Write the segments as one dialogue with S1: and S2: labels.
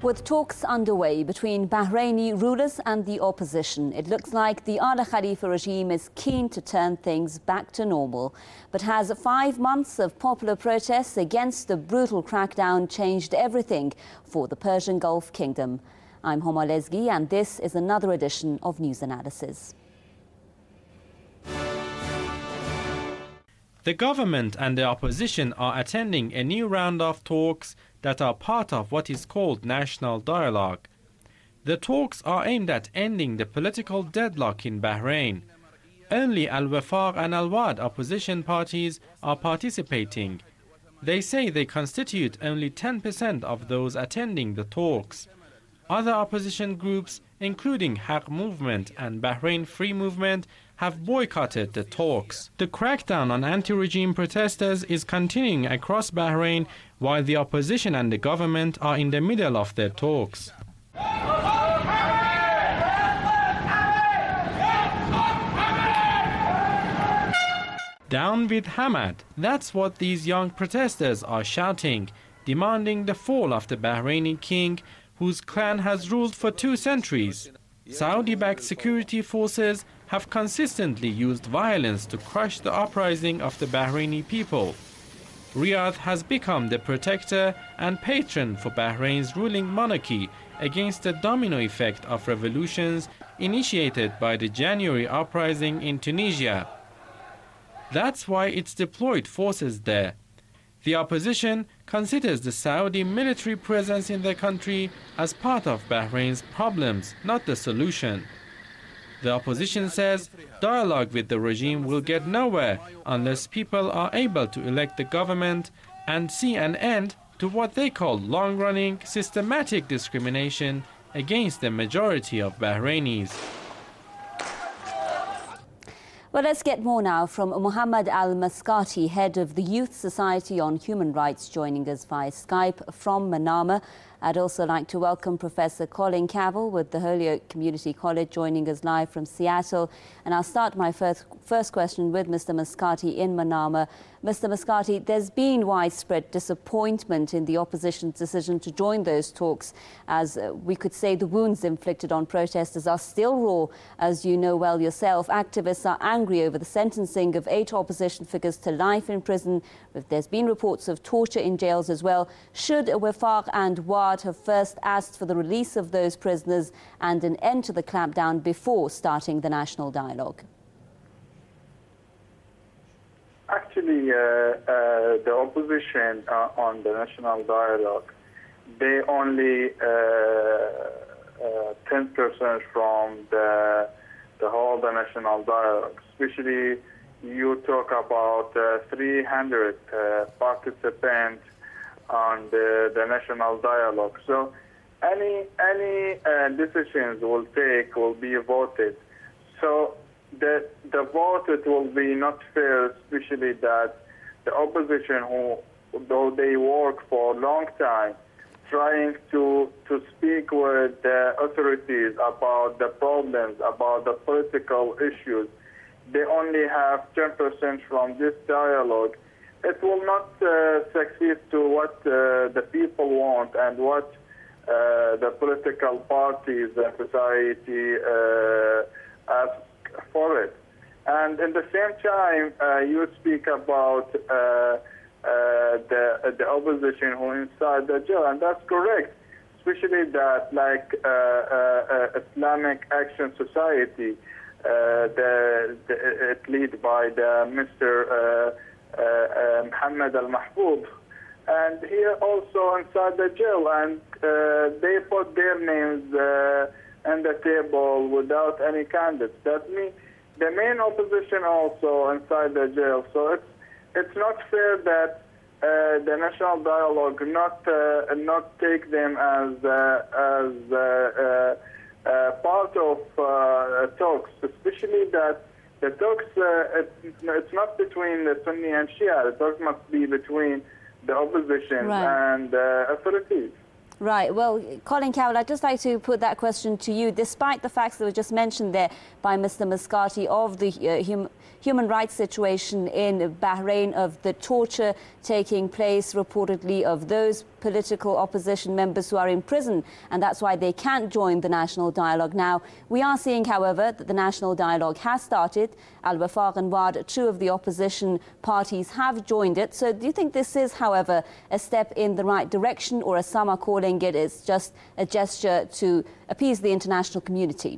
S1: With talks underway between Bahraini rulers and the opposition, it looks like the Al Khalifa regime is keen to turn things back to normal. But has 5 months of popular protests against the brutal crackdown changed everything for the Persian Gulf Kingdom? I'm Homa Lezgi, and this is another edition of News Analysis.
S2: The government and the opposition are attending a new round of talks that are part of what is called national dialogue. The talks are aimed at ending the political deadlock in Bahrain. Only Al-Wafaq and Al-Wad opposition parties are participating. They say they constitute only 10% of those attending the talks. Other opposition groups, including Haq Movement and Bahrain Free Movement, have boycotted the talks. The crackdown on anti-regime protesters is continuing across Bahrain, while the opposition and the government are in the middle of their talks. Down with Hamad. That's what these young protesters are shouting, demanding the fall of the Bahraini king, whose clan has ruled for 2 centuries. Saudi-backed security forces have consistently used violence to crush the uprising of the Bahraini people. Riyadh has become the protector and patron for Bahrain's ruling monarchy against the domino effect of revolutions initiated by the January uprising in Tunisia. That's why it's deployed forces there. The opposition considers the Saudi military presence in the country as part of Bahrain's problems, not the solution. The opposition says dialogue with the regime will get nowhere unless people are able to elect the government and see an end to what they call long-running, systematic discrimination against the majority of Bahrainis.
S1: Well, let's get more now from Mohammed Al-Maskati, head of the Youth Society on Human Rights, joining us via Skype from Manama. I'd also like to welcome Professor Colin Cavill with the Holyoke Community College, joining us live from Seattle. And I'll start my first question with Mr. Maskati in Manama. Mr. Maskati, there's been widespread disappointment in the opposition's decision to join those talks, as we could say the wounds inflicted on protesters are still raw. As you know well yourself, activists are angry over the sentencing of 8 opposition figures to life in prison. There's been reports of torture in jails as well. Should Wafaq and Wad have first asked for the release of those prisoners and an end to the clampdown before starting the national dialogue?
S3: Actually, the opposition on the national dialogue, they only 10% from the whole the national dialogue. Especially, you talk about 300 participants on the national dialogue. So any decisions will be voted. So the vote, it will be not fair, especially that the opposition, though they work for a long time, trying to speak with the authorities about the problems, about the political issues, they only have 10% from this dialogue. It will not succeed to what the people want and what the political parties and society ask for it. And at the same time, you speak about the opposition who inside the jail, and that's correct, especially that like Islamic Action Society, it led by the Mr. Mohammed Al-Mahfoub, and he also inside the jail, and they put their names on the table without any candidates. That means the main opposition also inside the jail. So it's not fair that the national dialogue not take them as part of talks, especially that the talks, it's not between the Sunni and Shia. The talks must be between the opposition and authorities.
S1: Right. Well, Colin Cowell, I'd just like to put that question to you. Despite the facts that were just mentioned there by Mr. Mascati of the human rights situation in Bahrain, of the torture taking place reportedly of those political opposition members who are in prison, and that's why they can't join the national dialogue. Now, we are seeing, however, that the national dialogue has started. Al-Wafaq and Wad, two of the opposition parties, have joined it. So do you think this is, however, a step in the right direction, or as some are calling it, is just a gesture to appease the international community?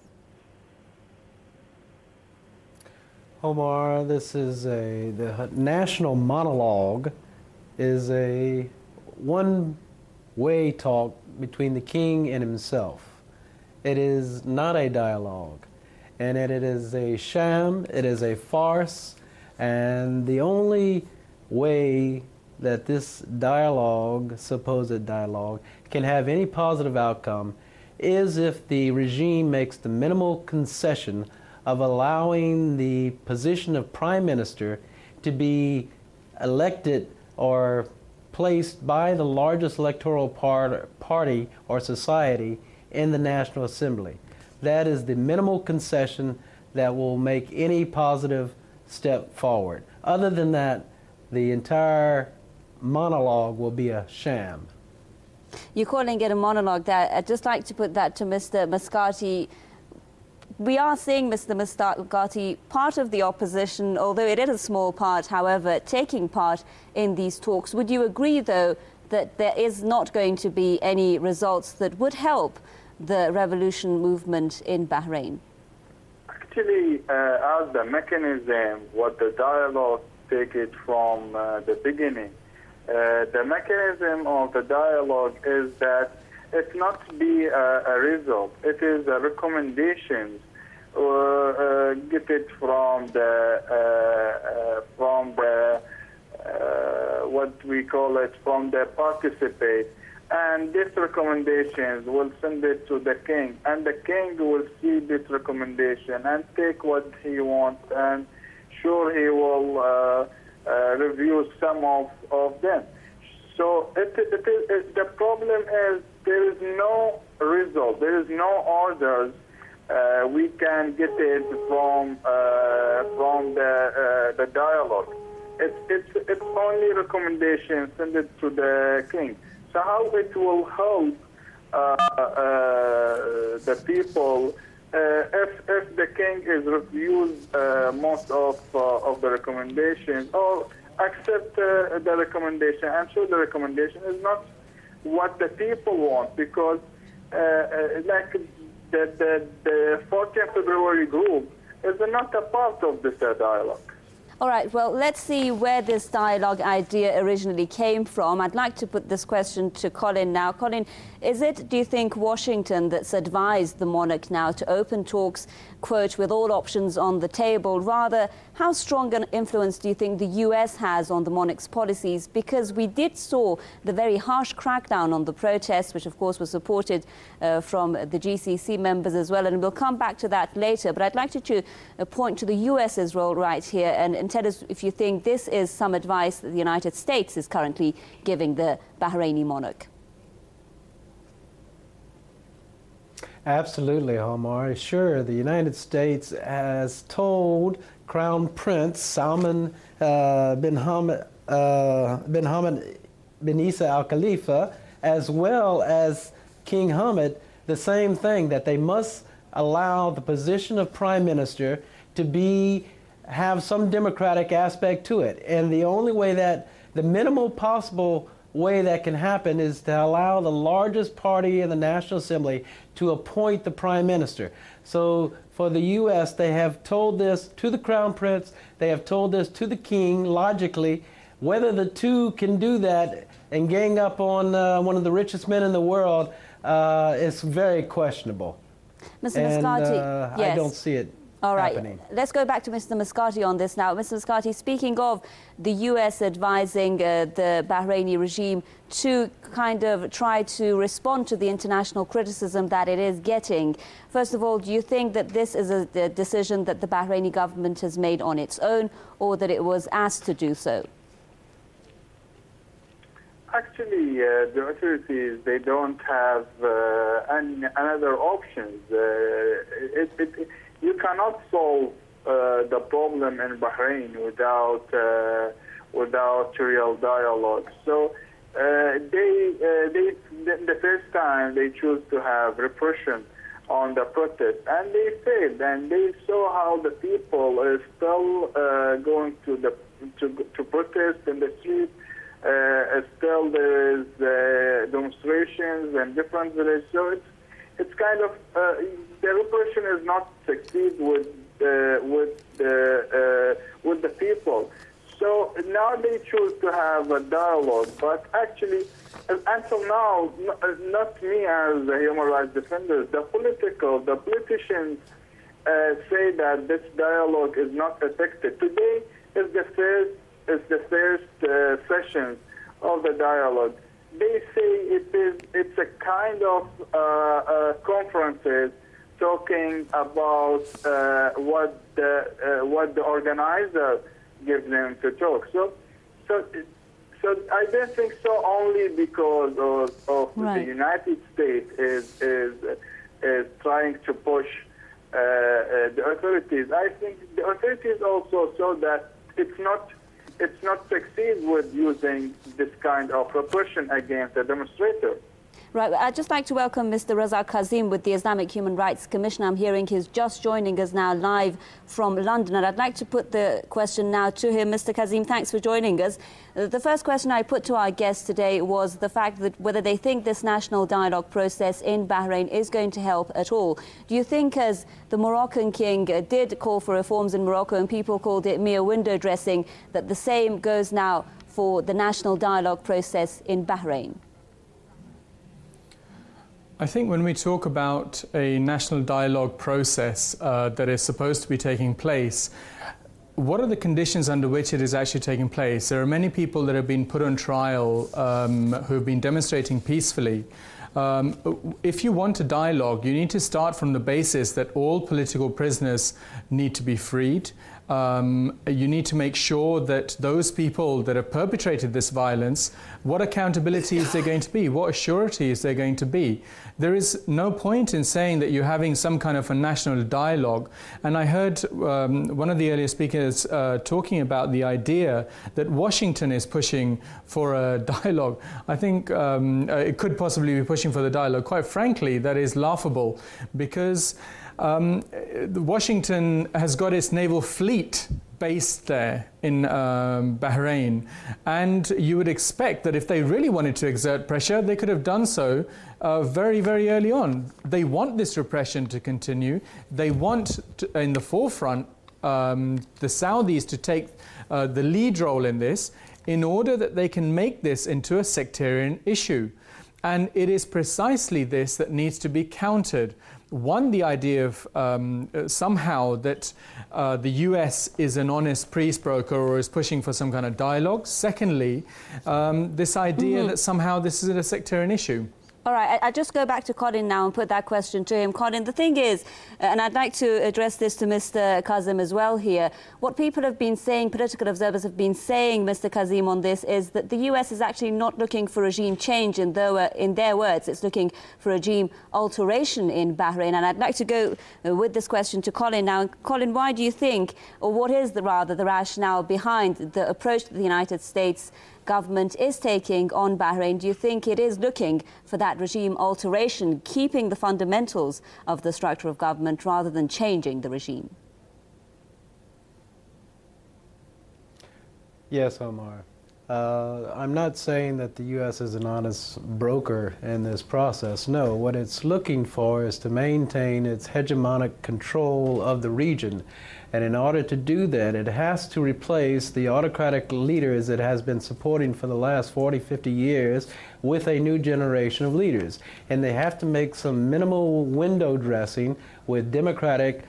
S4: Omar, this is the national monologue is a one-way talk between the king and himself. It is not a dialogue, and it is a sham, it is a farce, and the only way that this dialogue, supposed dialogue, can have any positive outcome is if the regime makes the minimal concession of allowing the position of prime minister to be elected or placed by the largest electoral party or society in the National Assembly. That is the minimal concession that will make any positive step forward. Other than that, the entire monologue will be a sham.
S1: You're calling it a monologue there. I'd just like to put that to Mr. Mascati. We are seeing Mr. Mascati, part of the opposition, although it is a small part, however, taking part in these talks. Would you agree, though, that there is not going to be any results that would help the revolution movement in Bahrain?
S3: Actually, as the mechanism, what the dialogue take it from the beginning, the mechanism of the dialogue is that it's not to be a result. It is a recommendation. Get it from the what we call it, from the participate, and these recommendations will send it to the king, and the king will see this recommendation and take what he wants, and sure he will review some of them. So the problem is there is no result, there is no orders. We can get it from the dialogue. It's only recommendation, send it to the king. So how it will help the people if the king is refused most of the recommendations, or accept the recommendation, and so the recommendation is not what the people want, because like the 14th February group is not a part of this dialogue.
S1: All right, well, let's see where this dialogue idea originally came from. I'd like to put this question to Colin now. Colin, is it, do you think, Washington that's advised the monarch now to open talks, quote, with all options on the table? Rather, how strong an influence do you think the US has on the monarch's policies? Because we saw the very harsh crackdown on the protests, which of course was supported from the GCC members as well, and we'll come back to that later. But I'd like you to point to the US's role right here and tell us if you think this is some advice that the United States is currently giving the Bahraini monarch.
S4: Absolutely, Omar. Sure, the United States has told Crown Prince Salman bin Hamad bin Isa Al Khalifa, as well as King Hamad, the same thing, that they must allow the position of Prime Minister to have some democratic aspect to it. And the only way that, the minimal possible way that can happen is to allow the largest party in the National Assembly to appoint the Prime Minister. So for the U.S., they have told this to the Crown Prince, they have told this to the King, logically. Whether the two can do that and gang up on one of the richest men in the world is very questionable.
S1: Mr. Mascati, yes.
S4: I don't see it.
S1: All right,
S4: happening.
S1: Let's go back to Mr. Mascati on this now. Mr. Mascati, speaking of the U.S. advising the Bahraini regime to kind of try to respond to the international criticism that it is getting, first of all, do you think that this is a decision that the Bahraini government has made on its own, or that it was asked to do so?
S3: Actually, the authorities, they don't have another options. You cannot solve the problem in Bahrain without real dialogue. So the first time they choose to have repression on the protest, and they failed, and they saw how the people are still going to protest in the street. Still there is demonstrations in different villages. So it's kind of the repression is not succeed with the people. So now they choose to have a dialogue, but actually, until now, not me as a human rights defender, the politicians say that this dialogue is not effective. Today is the first session of the dialogue. They say it's a kind of conferences talking about what the organizer gives them to talk. So I don't think so only because of
S1: right.
S3: the United States is trying to push the authorities. I think the authorities also saw that it's not succeed with using this kind of repression against a demonstrator.
S1: Right. I'd just like to welcome Mr. Raza Kazim with the Islamic Human Rights Commission. I'm hearing he's just joining us now live from London. And I'd like to put the question now to him. Mr. Kazim, thanks for joining us. The first question I put to our guests today was the fact that whether they think this national dialogue process in Bahrain is going to help at all. Do you think, as the Moroccan king did call for reforms in Morocco and people called it mere window dressing, that the same goes now for the national dialogue process in Bahrain?
S5: I think when we talk about a national dialogue process that is supposed to be taking place, what are the conditions under which it is actually taking place? There are many people that have been put on trial who have been demonstrating peacefully. If you want a dialogue, you need to start from the basis that all political prisoners need to be freed. You need to make sure that those people that have perpetrated this violence, what accountability is there going to be? What surety is there going to be? There is no point in saying that you're having some kind of a national dialogue. And I heard one of the earlier speakers talking about the idea that Washington is pushing for a dialogue. I think it could possibly be pushing for the dialogue. Quite frankly, that is laughable, because Washington has got its naval fleet based there in Bahrain, and you would expect that if they really wanted to exert pressure, they could have done so very, very early on. They want this repression to continue. They want to, in the forefront, the Saudis to take the lead role in this, in order that they can make this into a sectarian issue. And it is precisely this that needs to be countered. One, the idea of somehow that the US is an honest peace broker or is pushing for some kind of dialogue. Secondly, this idea that somehow this is a sectarian issue.
S1: All right, I just go back to Colin now and put that question to him. Colin, the thing is, and I'd like to address this to Mr. Kazim as well here, what people have been saying, political observers have been saying, Mr. Kazim, on this is that the US is actually not looking for regime change, in their words, it's looking for regime alteration in Bahrain. And I'd like to go with this question to Colin now. Colin, why do you think, or what is the rationale behind the approach that the United States government is taking on Bahrain? Do you think it is looking for that regime alteration, keeping the fundamentals of the structure of government rather than changing the regime?
S4: Yes, Omar. I'm not saying that the U.S. is an honest broker in this process. No, what it's looking for is to maintain its hegemonic control of the region. And in order to do that, it has to replace the autocratic leaders it has been supporting for the last 40, 50 years with a new generation of leaders. And they have to make some minimal window dressing with democratic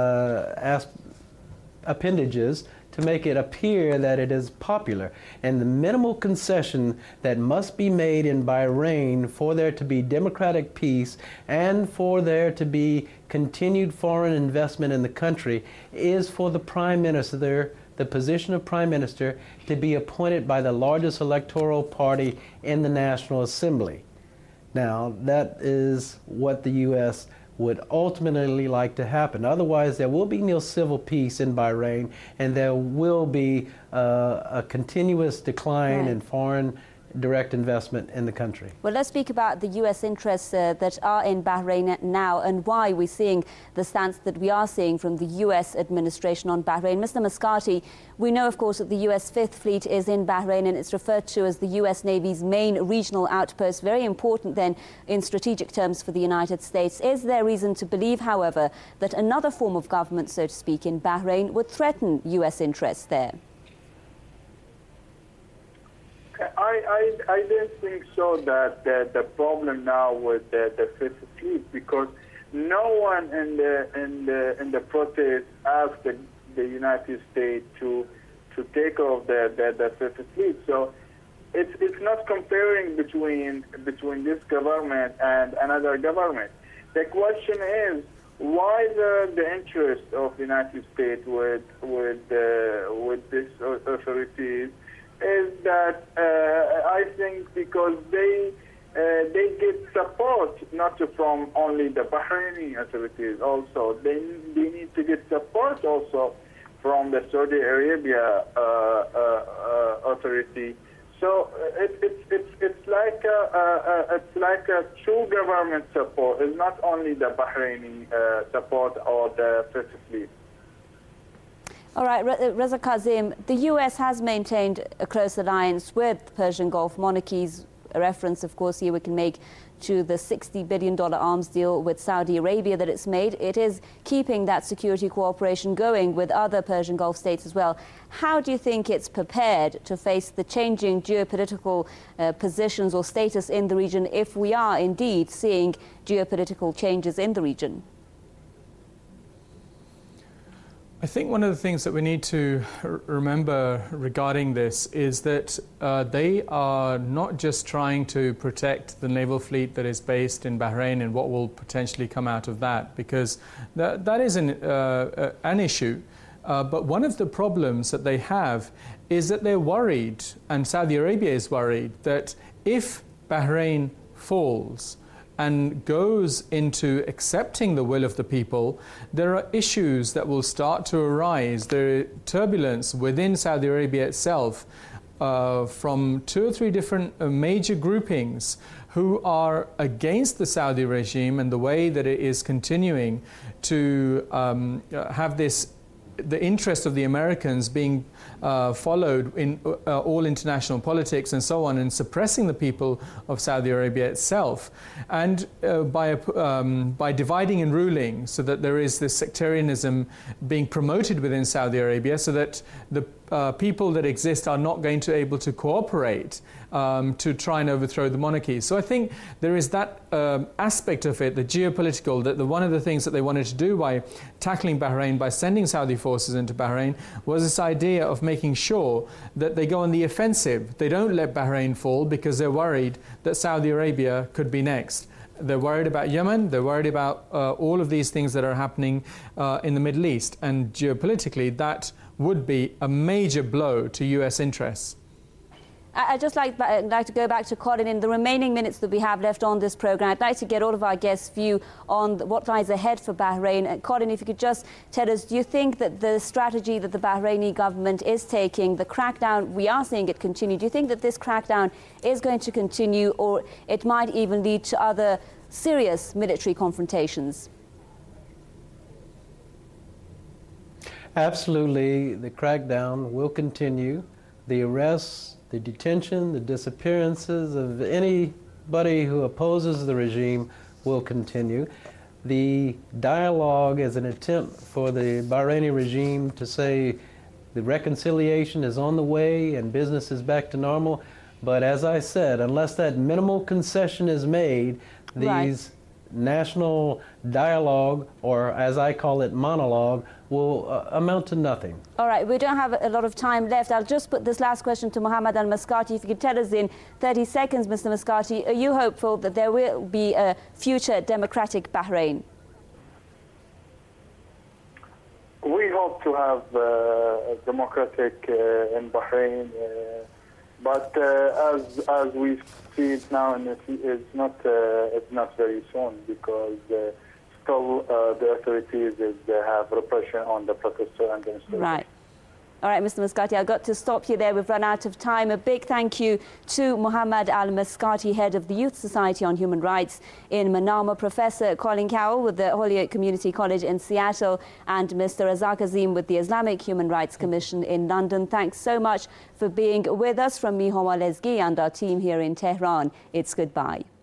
S4: appendages to make it appear that it is popular. And the minimal concession that must be made in Bahrain for there to be democratic peace and for there to be continued foreign investment in the country is for the Prime Minister the position of Prime Minister to be appointed by the largest electoral party in the National Assembly. Now, that is what the U.S. would ultimately like to happen. Otherwise, there will be no civil peace in Bahrain, and there will be a continuous decline in foreign direct investment in the country.
S1: Well, let's speak about the U.S. interests that are in Bahrain now and why we're seeing the stance that we are seeing from the U.S. administration on Bahrain. Mr. Mascati, we know, of course, that the U.S. Fifth Fleet is in Bahrain and it's referred to as the U.S. Navy's main regional outpost. Very important, then, in strategic terms for the United States. Is there reason to believe, however, that another form of government, so to speak, in Bahrain would threaten U.S. interests there?
S3: I don't think so that the problem now with the Fifth Fleet, because no one in the protest asked the United States to take off the Fifth Fleet. So it's not comparing between this government and another government. The question is why the interest of the United States with these authorities is that I think because they get support not from only the Bahraini authorities, also they need to get support also from the Saudi Arabia authority. So it's like a true government support. It's not only the Bahraini support or the Fifth Fleet.
S1: All right, Reza Kazim, the U.S. has maintained a close alliance with Persian Gulf monarchies. A reference, of course, here we can make to the $60 billion arms deal with Saudi Arabia that it's made. It is keeping that security cooperation going with other Persian Gulf states as well. How do you think it's prepared to face the changing geopolitical positions or status in the region if we are indeed seeing geopolitical changes in the region?
S5: I think one of the things that we need to remember regarding this is that they are not just trying to protect the naval fleet that is based in Bahrain and what will potentially come out of that, because that is an issue. But one of the problems that they have is that they're worried, and Saudi Arabia is worried, that if Bahrain falls and goes into accepting the will of the people, there are issues that will start to arise. There is turbulence within Saudi Arabia itself from 2 or 3 different major groupings who are against the Saudi regime and the way that it is continuing to have the interest of the Americans being followed in all international politics and so on, and suppressing the people of Saudi Arabia itself, and by dividing and ruling, so that there is this sectarianism being promoted within Saudi Arabia, so that the people that exist are not going to be able to cooperate to try and overthrow the monarchy. So I think there is that aspect of it, the geopolitical, that one of the things that they wanted to do by tackling Bahrain, by sending Saudi forces into Bahrain, was this idea of making sure that they go on the offensive. They don't let Bahrain fall because they're worried that Saudi Arabia could be next. They're worried about Yemen, they're worried about all of these things that are happening in the Middle East. And geopolitically, that would be a major blow to US interests.
S1: I'd just like to go back to Colin. In the remaining minutes that we have left on this programme, I'd like to get all of our guests' view on what lies ahead for Bahrain. Colin, if you could just tell us, do you think that the strategy that the Bahraini government is taking, the crackdown, we are seeing it continue, do you think that this crackdown is going to continue, or it might even lead to other serious military confrontations?
S4: Absolutely, the crackdown will continue. The arrests, the detention, the disappearances of anybody who opposes the regime will continue. The dialogue is an attempt for the Bahraini regime to say the reconciliation is on the way and business is back to normal. But as I said, unless that minimal concession is made, these national dialogue, or as I call it, monologue, will amount to nothing.
S1: All right, we don't have a lot of time left. I'll just put this last question to Mohammed Al-Mascati. If you could tell us in 30 seconds, Mr. Mascati, are you hopeful that there will be a future democratic Bahrain?
S3: We hope to have a democratic in Bahrain, but as we see it now, it's not very soon, because still the authorities have repression on the protesters and demonstrators.
S1: Right. All right, Mr. Mascati, I've got to stop you there. We've run out of time. A big thank you to Muhammad Al-Mascati, head of the Youth Society on Human Rights in Manama, Professor Colin Cowell with the Holyoke Community College in Seattle, and Mr. Razak Azim with the Islamic Human Rights Commission in London. Thanks so much for being with us. From me, Homa Lezgi, and our team here in Tehran, it's goodbye.